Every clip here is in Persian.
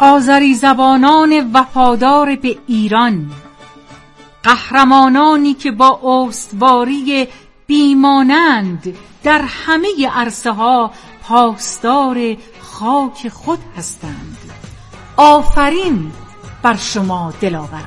آذری زبانان وفادار به ایران، قهرمانانی که با استواری بیمانند در همه عرصه ها پاسدار خاک خود هستند. آفرین بر شما دلاوران.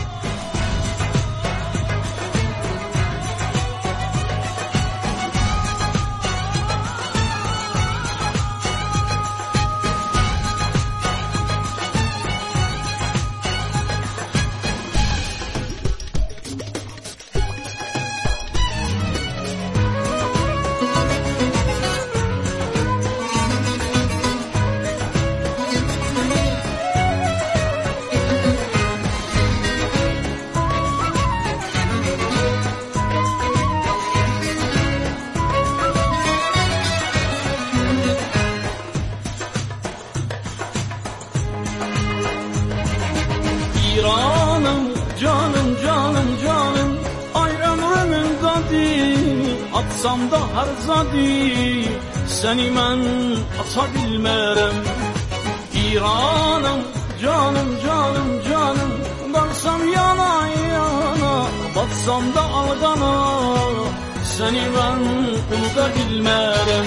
İranım, canım, canım, canım, ay ömrümün dadı, atsam da harzadı, seni mən ata bilmərəm. İranım, canım, canım, canım, qalsam yana yana, batsam da alqana, seni mən unuda bilmərəm.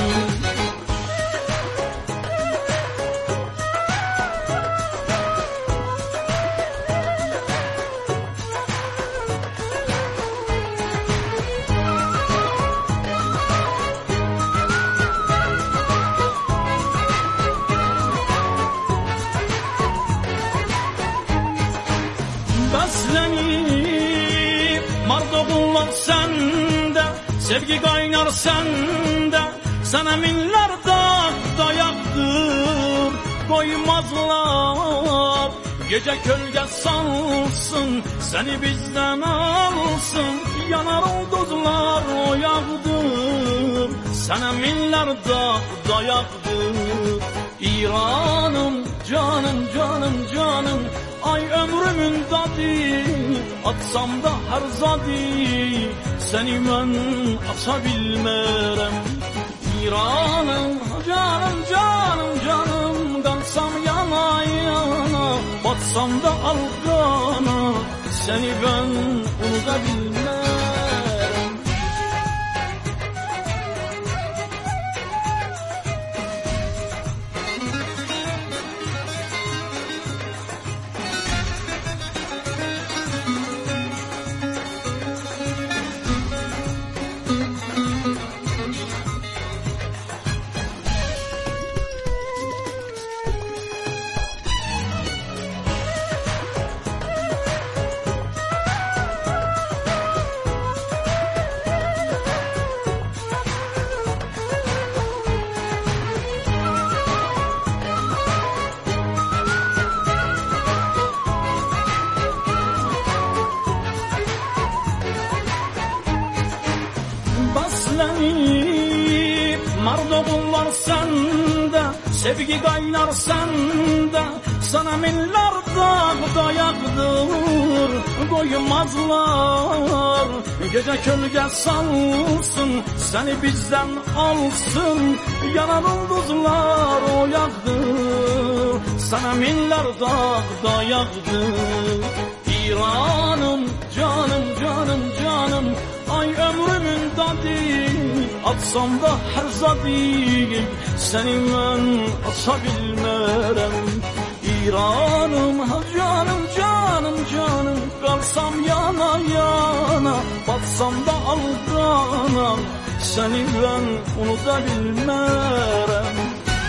Bəslənib mardoğunlar səndə, sevgi qaynar səndə, sənə minlər dayaqdır, qoymazlar. Gecə kölgə salsın, səni bizdən alsın, yanar ulduzlar oyaqdır, sənə minlər dayaqdır. İranım, canım, canım, canım, ay ömrümün dadı, atsam da harzadı, səni mən ata bilmərəm. İranım, canım, canım, canım, qalsam yana yana, batsam da alqana, səni mən unuda bilmərəm. Bəslənib mardoğunlar səndə, sevgi qaynar səndə, sənə minlər dayaqdır, qoymazlar. Gecə kölgə salsın, səni bizdən alsın, yanar ulduzlar oyaqdır, sənə minlər dayaqdır. İranım, canım, canım, canım, ay ömrümün dadı, atsam da harzadı, səni mən ata bilmərəm. İranım, canım, canım, canım, qalsam yana yana, batsam da alqana, səni mən unuda bilmərəm.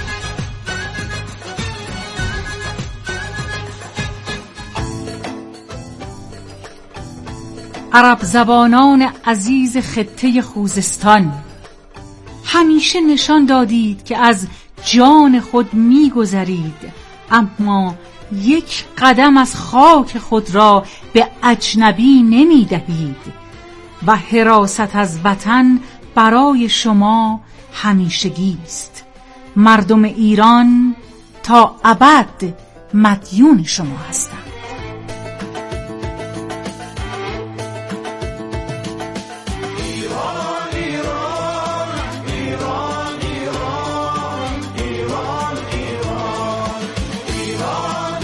عرب زبانان عزیز خطه خوزستان، همیشه نشان دادید که از جان خود می‌گذرید، اما یک قدم از خاک خود را به اجنبی نمی‌دهید و حراست از وطن برای شما همیشگی است. مردم ایران تا ابد مدیون شما هستند. ایران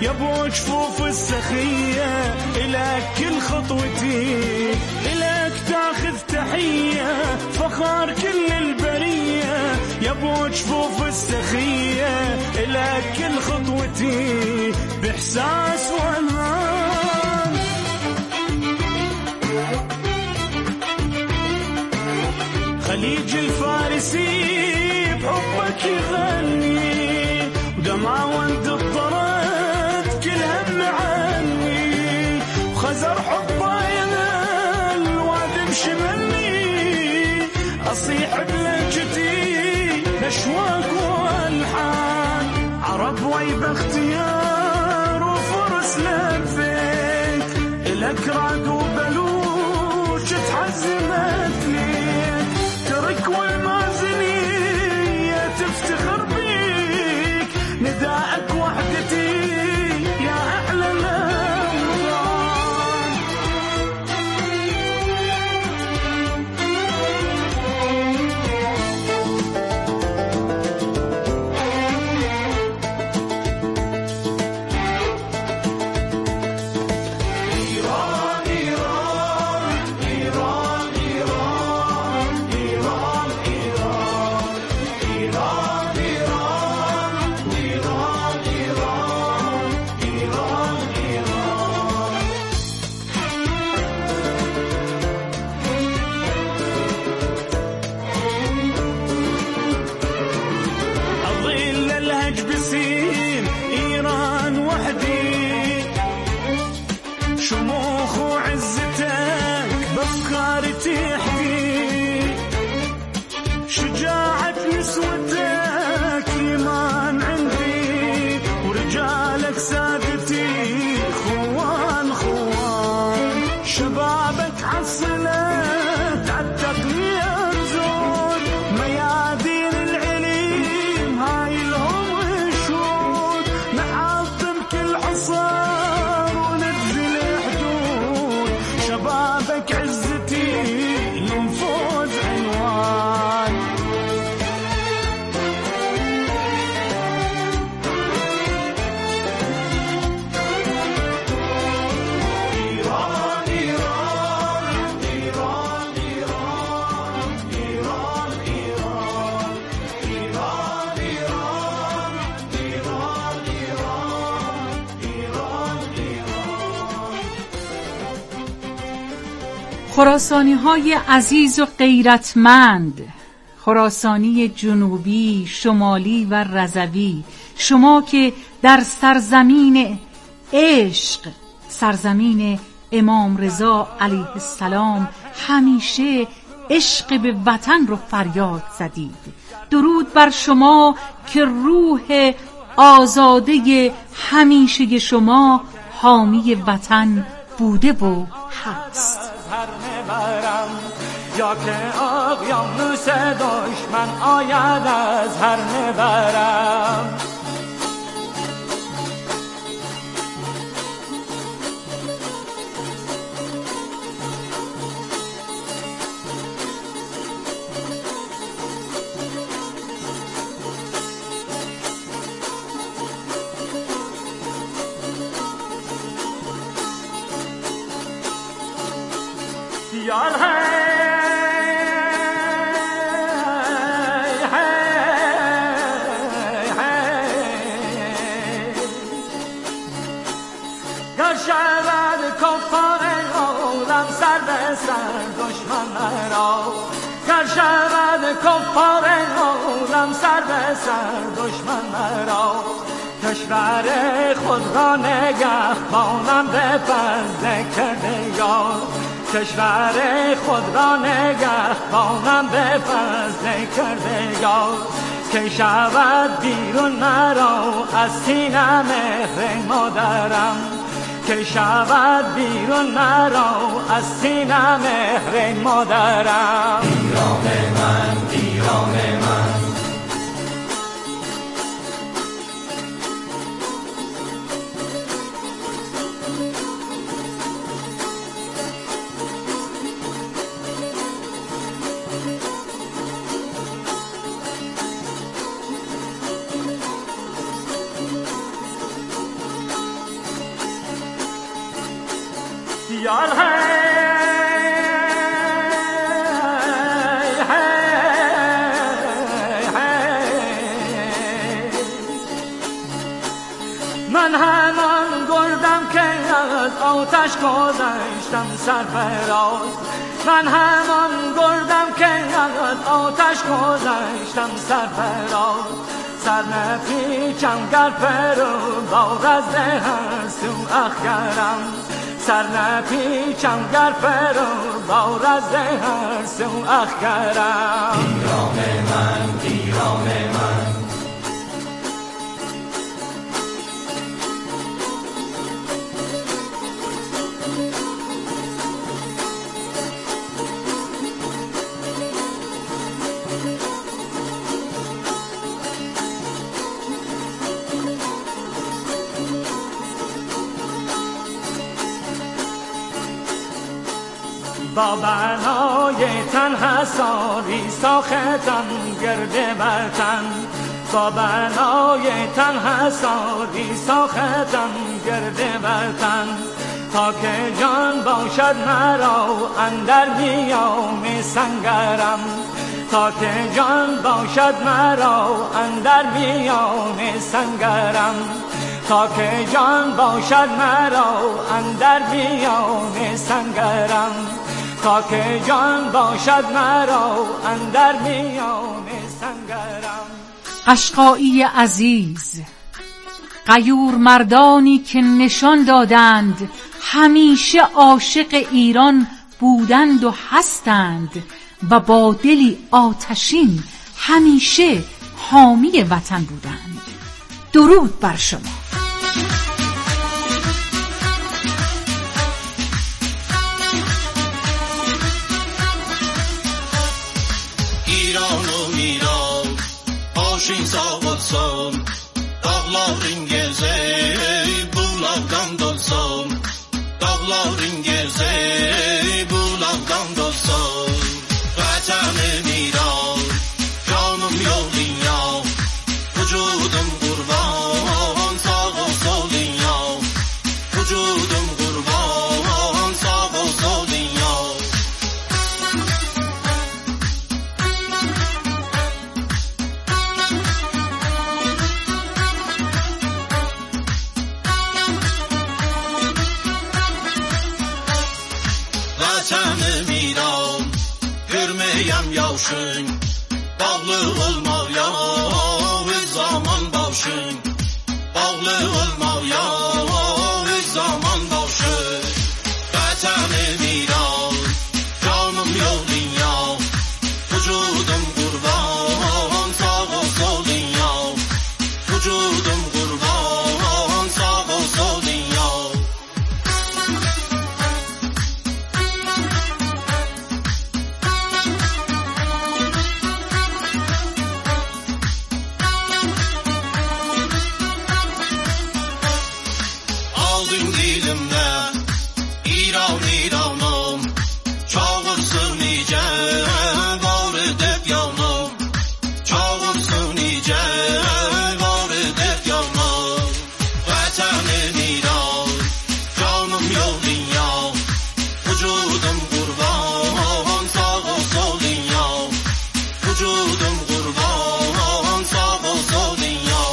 يا ابو جفوف السخية إلك كل خطوتي إلك تاخذ تحية فخار كل البرية يا ابو جفوف السخية إلك كل خطوتي بإحساس وأمان خليج الفارسي بحبك يغني ودمع وانت الطرد كل هم عني وخزر حبه ينال وادم شمني أصيح بلهجتي بأشواق والحان عرب ويب اختيار وفرس لفيت إلك رعد وبلوش تحزمت ليك ترك والمازنية تفتخر بيك نداءك وحدتي يا أحلى الأوطان شموخ وعزتك بأفكاري تحكي شجاعة نسوتك إيمان عندي ورجالك سادتي خوان خوان شبابك عسلت عالتقنية زود ميادين العليم هاي لهم شهود نحطم كل حصار ونبذل حدود شبابك عزتي ينفوز عنوان إيران إيران إيران إيران إيران إيران إيران إيران إيران خراسانی های عزیز و غیرتمند، خراسانی جنوبی، شمالی و رضوی، شما که در سرزمین عشق، سرزمین امام رضا علیه السلام همیشه عشق به وطن رو فریاد زدید. درود بر شما که روح آزاده همیشه شما حامی وطن بوده و هست. یا که اقیانوس دشمن آید از هر نبرم یال شود کفار عالم سر به سر دشمن مرا گر شود کفار عالم سر به سر دشمن مرا کشور خود را نگهبانم به فضل کرده یار کشور خود را نگهبانم به فضل کرده یار که شود بیرون مرا از سینه مهر مادرم که شود بیرون مرا از سینه مهر مادرم ایران من ایران من یار من همان گردم که از آتش گذشتم سرفراز من همان گردم که از آتش گذشتم سرفراز سر نپیچم گر فرو بار از هر سو اخگرم سر نپیچم گر فرو بار از هر سو اخگرم ایران من ایران من با بنای تن حساری ساختم گرد وطن با بنای تن حساری ساختم گرد وطن تا که جان باشد مرا اندر میام سنگرم تا که جان باشد مرا اندر میام سنگرم تا که جان باشد مرا اندر میام سنگرم تا که جان باشد مرا اندر میان سنگرم. قشقایی عزیز، غیور مردانی که نشان دادند همیشه عاشق ایران بودند و هستند و با دلی آتشین همیشه حامی وطن بودند. درود بر شما. Başın sağ olsun, dağların gezey, bulaqdan dolsun. Dağların gezey, bulaqdan dolsun. Vətənim İran, canım yolun ya, vücudum qurban, sağ ol solun ya. Vücudum qurban, sağ ol solun ya. Vətənim İran, görməyəm yavşın, bağlı olmaq ya, öz zaman başın. Bağlı olmaq ya, öz zaman başın. Vətənim İran, canım yolun ya, vücudum qurban, sağ ol solun ya. Vücudum qurban, sağ ol solun ya. Aldın dilimdə İran İranım, çağırsın necə var edib yanım. Çağırsın necə var edib yanım. Vətənim İran, canım yolun ya, vücudum qurban, sağ ol solun ya. Vücudum qurban, sağ ol solun ya.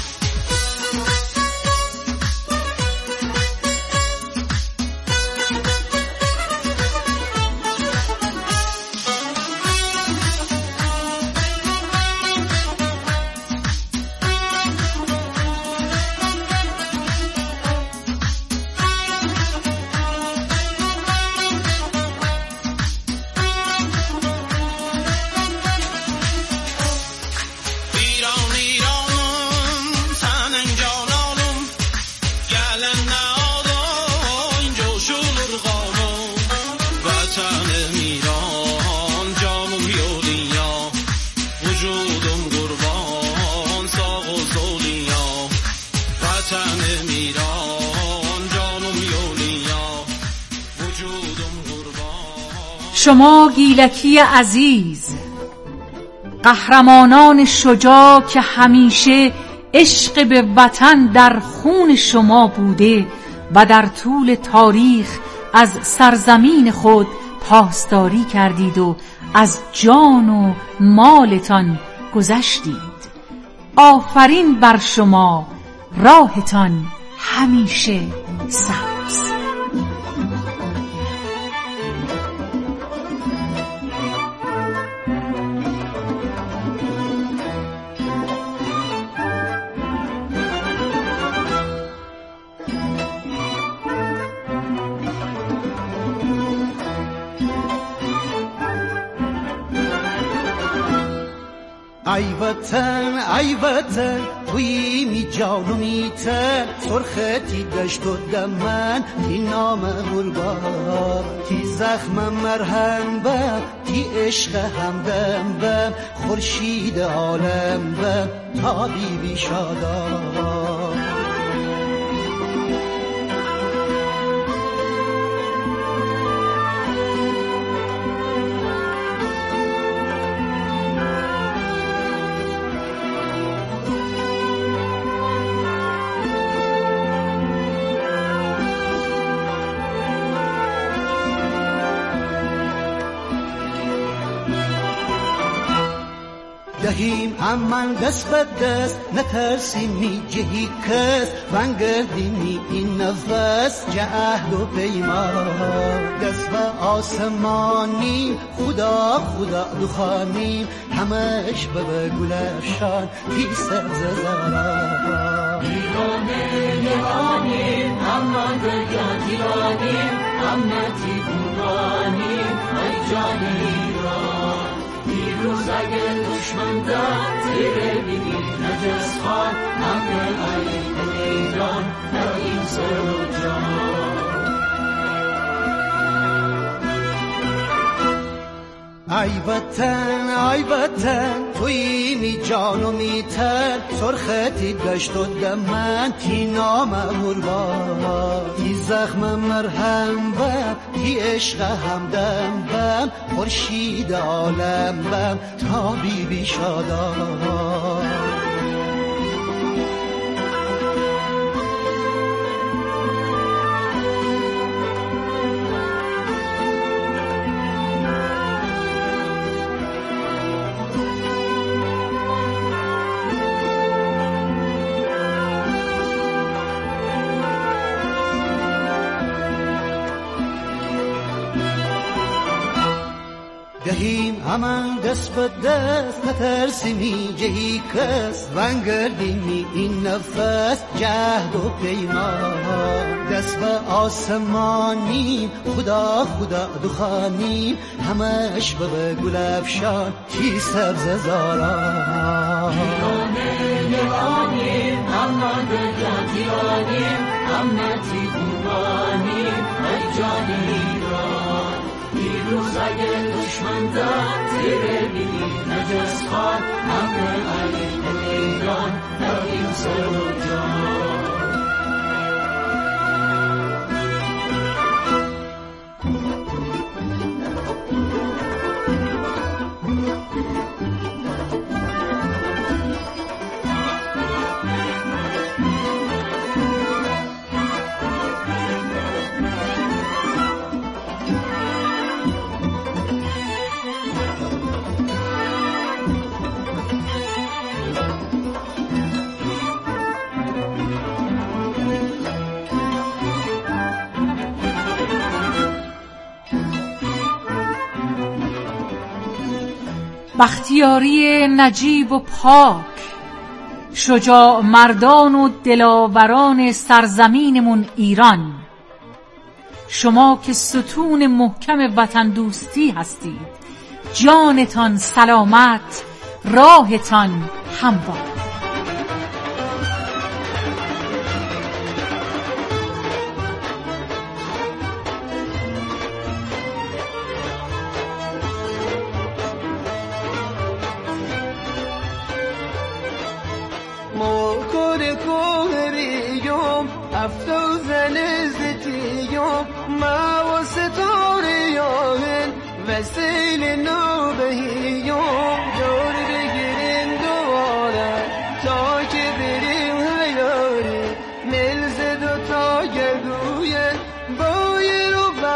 İran İranım, sənin cananım, gələn nə alın, coşulur qanım. Vətənim İran, canım yolun ya, vücudum qurban, sağ ol solun ya. Vətənim İran, canım yolun ya, vücudum qurban. شما گیلکی عزیز، قهرمانان شجاع که همیشه عشق به وطن در خون شما بوده و در طول تاریخ از سرزمین خود پاسداری کردید و از جان و مالتان گذشتید. آفرین بر شما، راهتان همیشه سبز. ای وطن توی می جان و می تن، سرختی دشت و دمن تی نام غربان، تی زخم مرهم بم، تی عشق همدم بم، خورشید عالم بم تا بی شادان. دهیم امان دست به دست، نترسیم می جهی کس، ونگردیم این نفس جهد و پیمان. دست به آسمانی خدا دخانیم، همش به گل افشان پی سبز زاران. ایرانیم اما دریا دیرانیم، امتی بورانیم ای جان ایران. دیروز اگه دشمن در تیره بینی نجس خان، همه علیه ایران در این سر و جان. ای وطن توی می جان و می تن، سرختی دشت و دمن تی نام قربان، تی زخم مرهم بم، تی عشق همدم بم، خورشید عالم بم تا بی شادان. دهیم امان دست به دست، نترسیم جهی کس، ونگردیم این نفس جهد و پیمان. دست به آسمانیم خدا دخانیم، همش به گل افشان تی سبز زاران. ایرانیم اما دریا دیرانیم، امتی بورانیم ای جان ایران. دیروز اگه دشمن در تیره بینی نجس خان، همه علیه ایران در این سر و جان. بختیاری نجیب و پاک، شجاع مردان و دلاوران سرزمینمون ایران. شما که ستون محکم وطن دوستی هستید، جانتان سلامت، راهتان هموار. افتوزن زتیوم ما و ستاریان وسیل نوبهیوم جور بگیریم دوباره تا که بریم هیاری ملز دو تا گلویه بایر و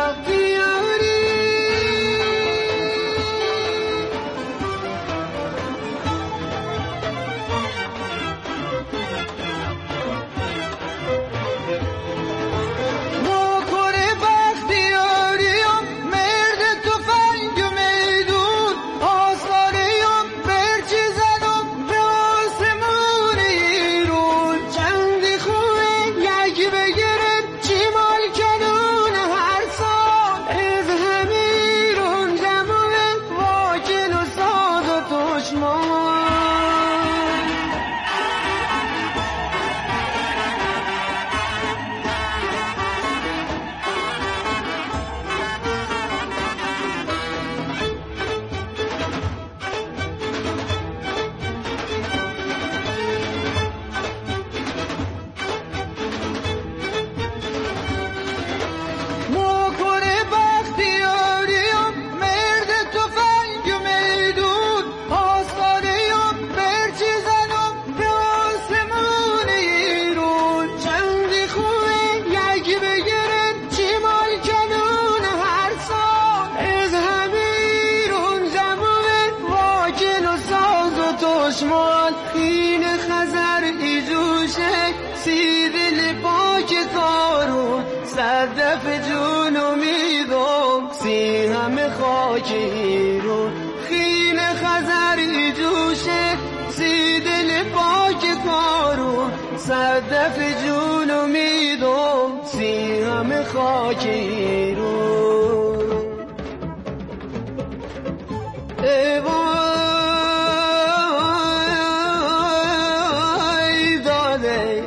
پاک کارون صدف جون امیدم سی همه خاک ایرون خیل خزری جوشه سی دل پاک کارون صدف جون امیدم سی همه خاک ایرون ای وای داده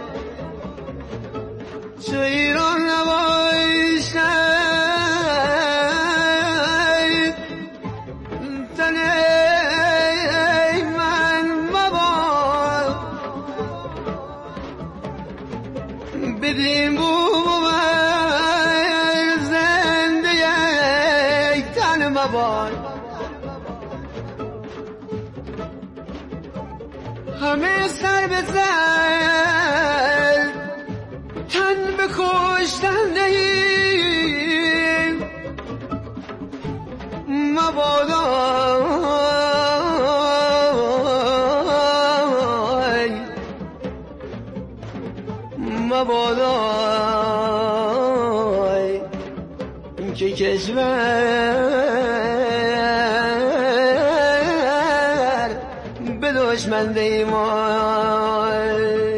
چو ایران نباشد تن من مباد بدیم بوم زنده یک تن مباد همه سر به زل تن به کشتن دهیم مبادا که کشور به دشمن دیمان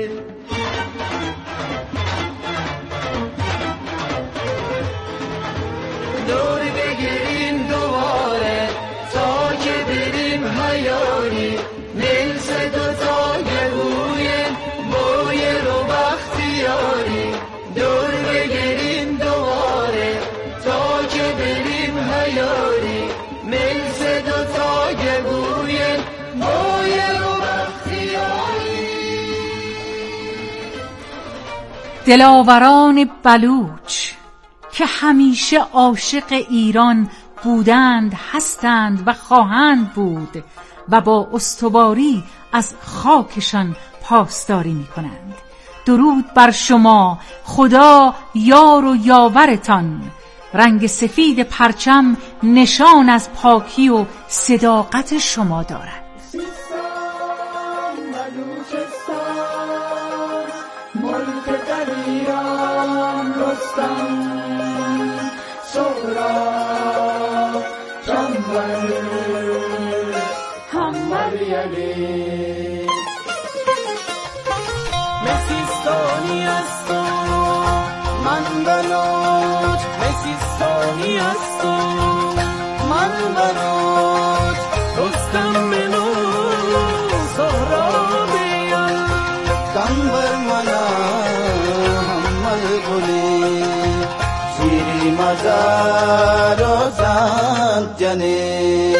دور بگیریم دوباره تا که بریم حیاری نلس دوتا گلوین بوی رو بختیاری دور بگیریم دوباره تا که بریم حیاری نلس دوتا گلوین بوی رو بختیاری. دلاوران بلوچ که همیشه عاشق ایران بودند، هستند و خواهند بود و با استواری از خاکشان پاسداری می کنند. درود بر شما، خدا یار و یاورتان. رنگ سفید پرچم نشان از پاکی و صداقت شما دارد. سیستان بلوچستان ملک در ایران رستم سهراب جنبل همبر یلی مسیستانی است و من بلوچ مسیستانی است و من بلوچ رستم منو سهرابیم دنبر منا همه گلی شیری مزار و زند جنی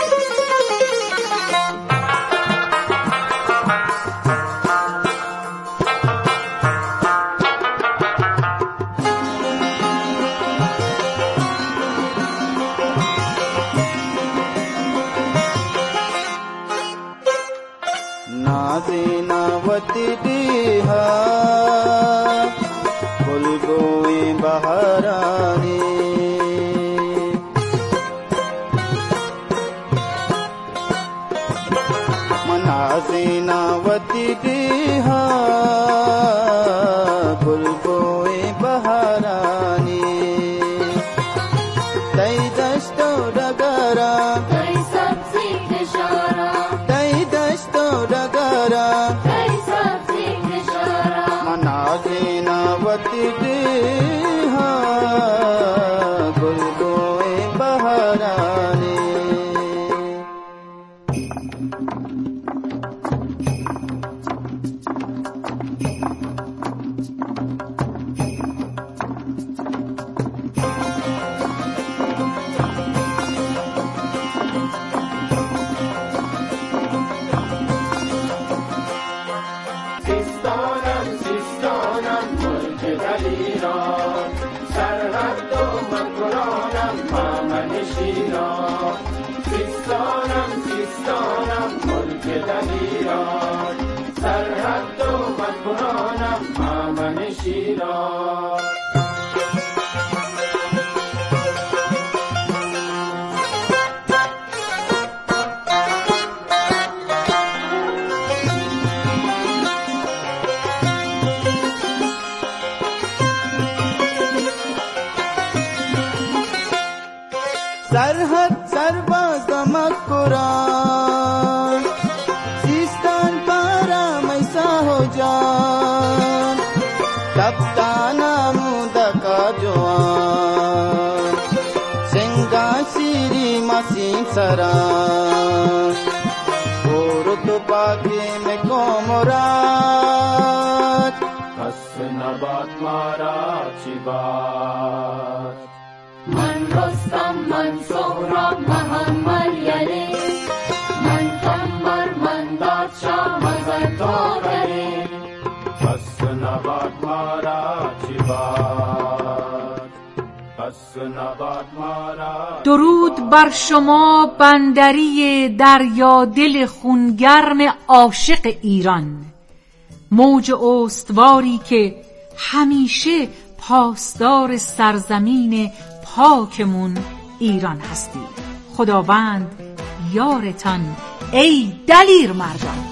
नाज़ीनावती दीहा बुलबुई बहारानी नाज़ीनावती दीहा बुलबुई बहारानी तई दस्तो डगरा तई सब्जी नशारा तई दस्तो डगरा तई सब्जी नशारा नाज़ीनावती दीहा बुलबुई बहारानी سیستانم سیستانم ملک در ایران سرحد و مقرانم مامن شیران سیستانم سیستانم ملک در ایران سرحد و مقرانم مامن شیران مراد زیستن پرم ایسا ہو جان کپتانم دکا جوان سنگا شیری مسیم سران برو تو پاکی میں کو مراد پس نبات مارا چی بات من رستم من سهراب محمد یلی من کمبر من دادشاه مزد تاگری پس نبات مارا چی بات پس نبات مارا درود بر شما بندری دریا دل خونگرم عاشق ایران، موج استواری که همیشه پاسدار سرزمین پاکمون ایران هستی. خداوند یارتان ای دلیر مردان.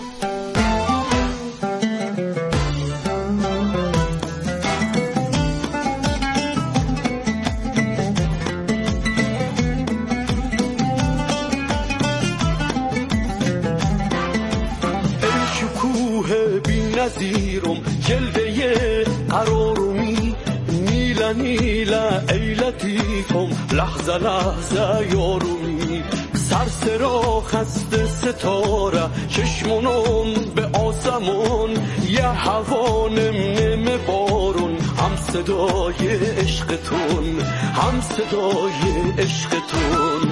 نظیرم جلوه قرارومی نیله نیله ای لطیفم لحظه لحظه یارومی سرسرا خسته ستاره چشمونم به آسمون یه هوا نم بارون هم صدای عشقتون هم صدای عشقتون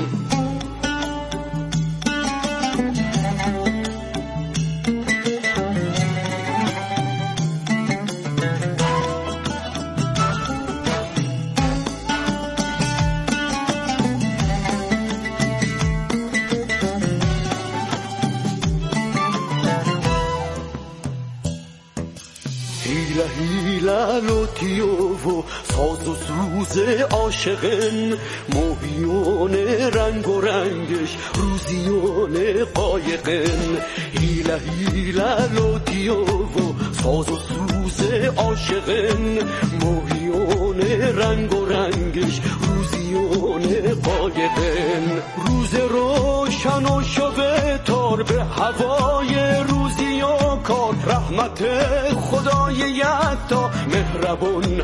هیله لوتیو و ساز و سوز عاشقن موهیون رنگ و رنگش روزیون قایقن هیله لوتیو و ساز و سوز عاشقن موهیون رنگ و رنگش روزیون قایقن روز روشن و شب تار به هوای روزی و کار رحمت خدای یکتا مهربون